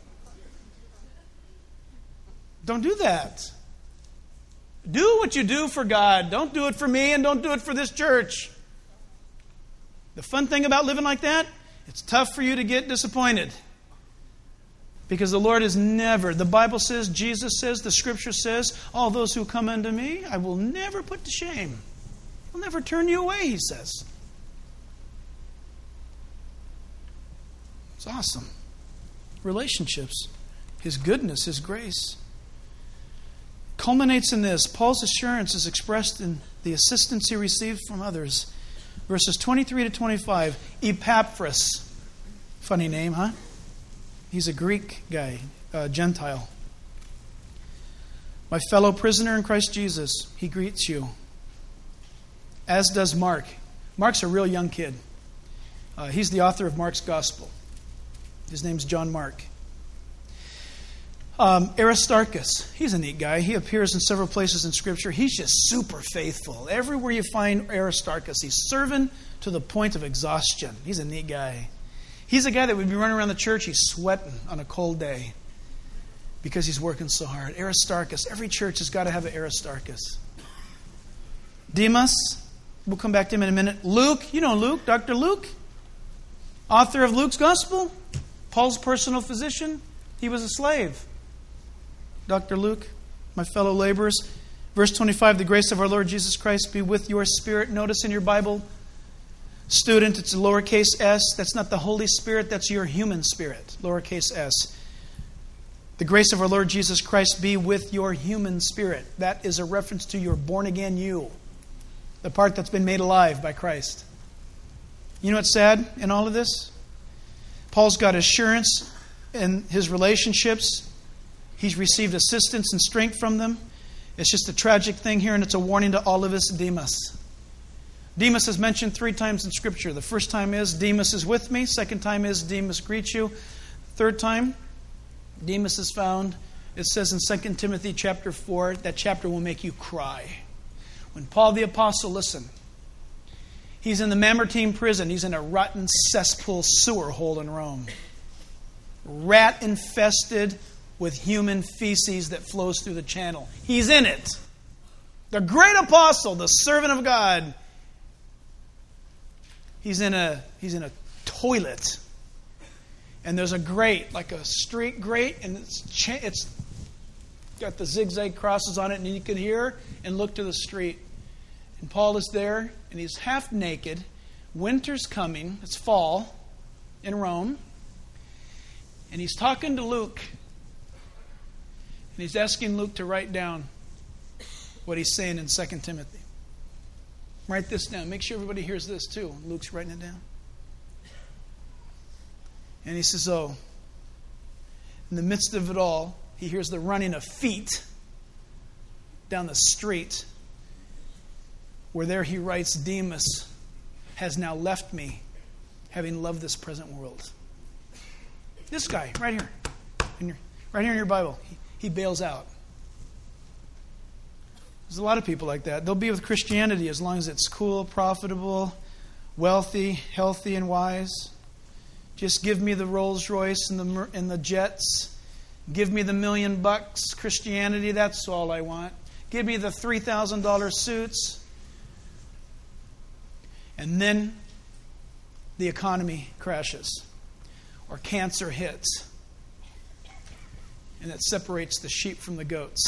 S1: Don't do that. Do what you do for God. Don't do it for me and don't do it for this church. The fun thing about living like that, it's tough for you to get disappointed. Because the Lord is never, the Bible says, Jesus says, the Scripture says, all those who come unto me, I will never put to shame. I'll never turn you away, He says. It's awesome. Relationships, His goodness, His grace. Culminates in this. Paul's assurance is expressed in the assistance he received from others. Verses twenty-three to twenty-five. Epaphras. Funny name, huh? He's a Greek guy, a Gentile. My fellow prisoner in Christ Jesus, he greets you. As does Mark. Mark's a real young kid. Uh, he's the author of Mark's Gospel. His name's John Mark. Um, Aristarchus, he's a neat guy. He appears in several places in Scripture. He's just super faithful. Everywhere you find Aristarchus, he's serving to the point of exhaustion. He's a neat guy. He's a guy that would be running around the church. He's sweating on a cold day because he's working so hard. Aristarchus. Every church has got to have an Aristarchus. Demas. We'll come back to him in a minute. Luke. You know Luke. Doctor Luke. Author of Luke's Gospel. Paul's personal physician. He was a slave. Doctor Luke. My fellow laborers. Verse twenty-five. The grace of our Lord Jesus Christ be with your spirit. Notice in your Bible, student, it's a lowercase s. That's not the Holy Spirit. That's your human spirit. Lowercase s. The grace of our Lord Jesus Christ be with your human spirit. That is a reference to your born-again you. The part that's been made alive by Christ. You know what's sad in all of this? Paul's got assurance in his relationships. He's received assistance and strength from them. It's just a tragic thing here, and it's a warning to all of us. Demas. Demas is mentioned three times in Scripture. The first time is, Demas is with me. Second time is, Demas greets you. Third time, Demas is found. It says in Second Timothy chapter four, that chapter will make you cry. When Paul the Apostle, listen, he's in the Mamertine prison. He's in a rotten cesspool sewer hole in Rome. Rat infested with human feces that flows through the channel. He's in it. The great apostle, the servant of God. He's in a he's in a toilet. And there's a grate, like a street grate, and it's cha- it's got the zigzag crosses on it, and you can hear and look to the street. And Paul is there, and he's half naked. Winter's coming. It's fall in Rome. And he's talking to Luke. And he's asking Luke to write down what he's saying in Second Timothy. Write this down. Make sure everybody hears this too. Luke's writing it down. And he says, oh, in the midst of it all, he hears the running of feet down the street, where there he writes, Demas has now left me, having loved this present world. This guy, right here, in your, right here in your Bible, he, he bails out. There's a lot of people like that. They'll be with Christianity as long as it's cool, profitable, wealthy, healthy, and wise. Just give me the Rolls Royce and the and the jets. Give me the million bucks. Christianity, that's all I want. Give me the three thousand dollars suits. And then the economy crashes. Or cancer hits. And it separates the sheep from the goats.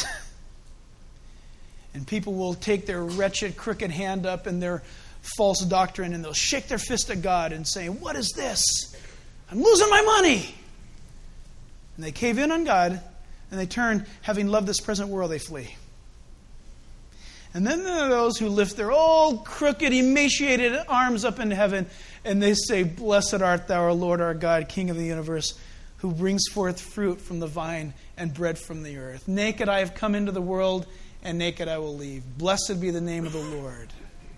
S1: And people will take their wretched, crooked hand up in their false doctrine, and they'll shake their fist at God and say, what is this? I'm losing my money. And they cave in on God, and they turn, having loved this present world, they flee. And then there are those who lift their old, crooked, emaciated arms up into heaven, and they say, blessed art thou, our Lord, our God, King of the universe, who brings forth fruit from the vine and bread from the earth. Naked I have come into the world, and naked I will leave. Blessed be the name of the Lord.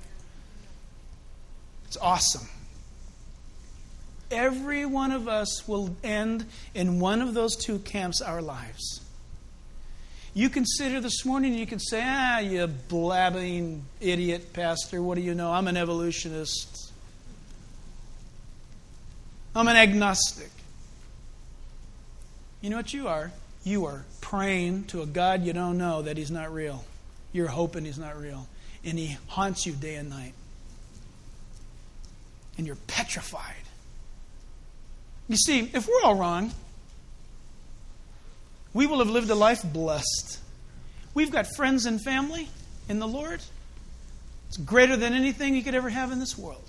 S1: It's awesome. Every one of us will end in one of those two camps our lives. You consider this morning, you can say, ah, you blabbing idiot pastor, what do you know? I'm an evolutionist. I'm an agnostic. You know what you are? You are praying to a God you don't know that He's not real. You're hoping He's not real. And He haunts you day and night. And you're petrified. You see, if we're all wrong, we will have lived a life blessed. We've got friends and family in the Lord. It's greater than anything you could ever have in this world.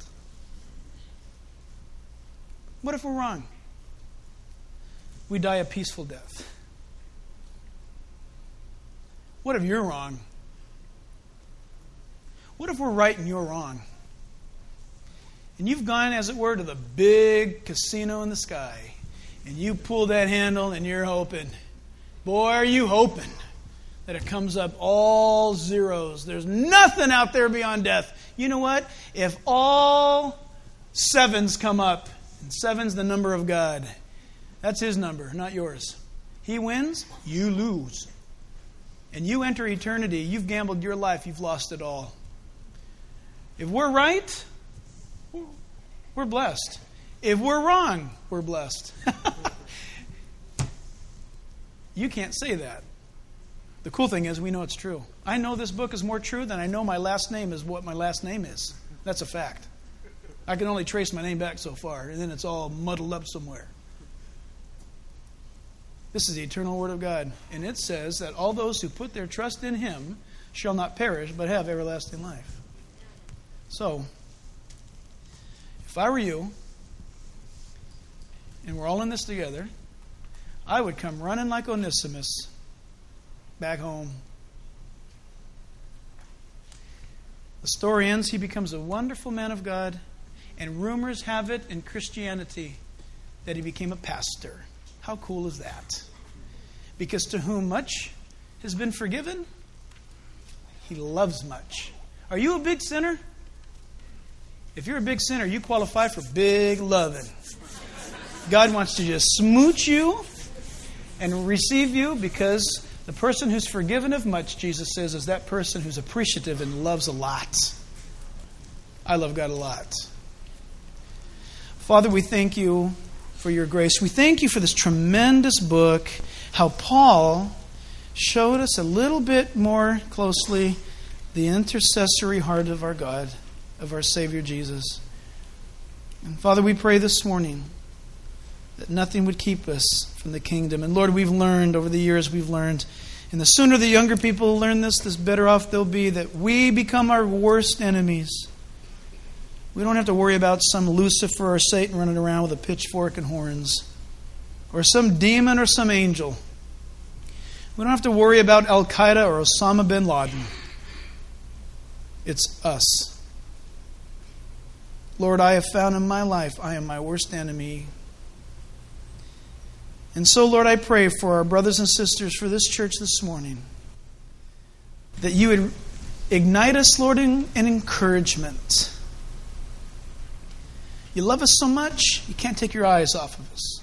S1: What if we're wrong? We die a peaceful death. What if you're wrong? What if we're right and you're wrong? And you've gone, as it were, to the big casino in the sky. And you pull that handle and you're hoping. Boy, are you hoping that it comes up all zeros. There's nothing out there beyond death. You know what? If all sevens come up, and seven's the number of God, that's His number, not yours. He wins, you lose. And you enter eternity. You've gambled your life. You've lost it all. If we're right, we're blessed. If we're wrong, we're blessed. You can't say that. The cool thing is we know it's true. I know this book is more true than I know my last name is what my last name is. That's a fact. I can only trace my name back so far, and then it's all muddled up somewhere. This is the eternal Word of God. And it says that all those who put their trust in Him shall not perish, but have everlasting life. So, if I were you, and we're all in this together, I would come running like Onesimus back home. The story ends, he becomes a wonderful man of God, and rumors have it in Christianity that he became a pastor. How cool is that? Because to whom much has been forgiven, he loves much. Are you a big sinner? If you're a big sinner, you qualify for big loving. God wants to just smooch you and receive you, because the person who's forgiven of much, Jesus says, is that person who's appreciative and loves a lot. I love God a lot. Father, we thank you for your grace. We thank you for this tremendous book, how Paul showed us a little bit more closely the intercessory heart of our God, of our Savior Jesus. And Father, we pray this morning that nothing would keep us from the kingdom. And Lord, we've learned over the years, we've learned, and the sooner the younger people learn this, the better off they'll be, that we become our worst enemies. We don't have to worry about some Lucifer or Satan running around with a pitchfork and horns, or some demon or some angel. We don't have to worry about Al-Qaeda or Osama bin Laden. It's us. Lord, I have found in my life I am my worst enemy. And so, Lord, I pray for our brothers and sisters, for this church this morning, that you would ignite us, Lord, in, in encouragement. You love us so much, you can't take your eyes off of us.